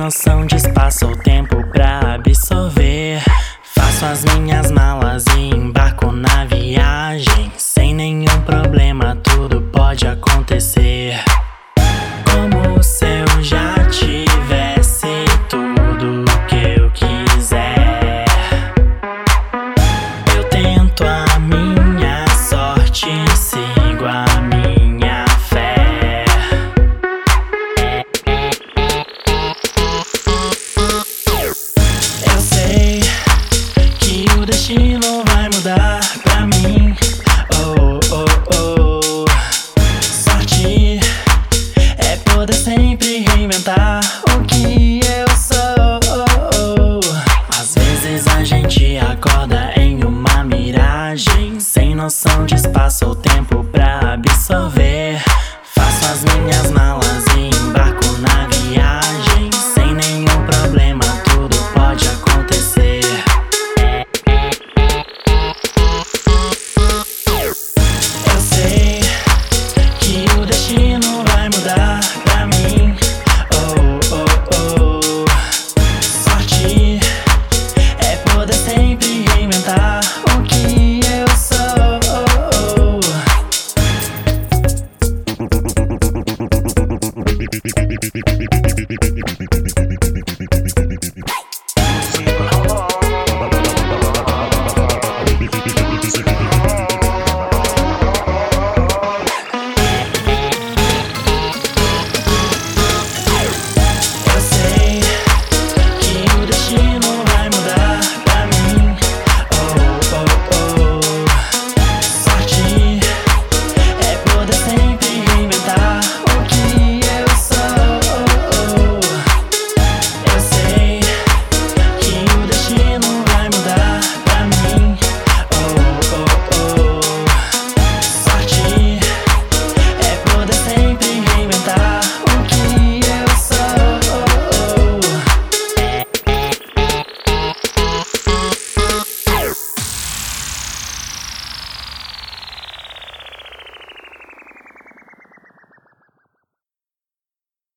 noção de espaço ou tempo pra absorver. Faço as minhas malas e embarco na viagem. Sem nenhum problema, tudo pode acontecer. Como se eu já tivesse tudo que eu quiser. Eu tento a minha sorte, sigo a minha fé. Eu sei que o destino vai mudar pra mim. Oh, oh, oh. Sorte é poder sempre reinventar o que eu sou. Às vezes a gente acorda em uma miragem, sem noção de espaço ou tempo.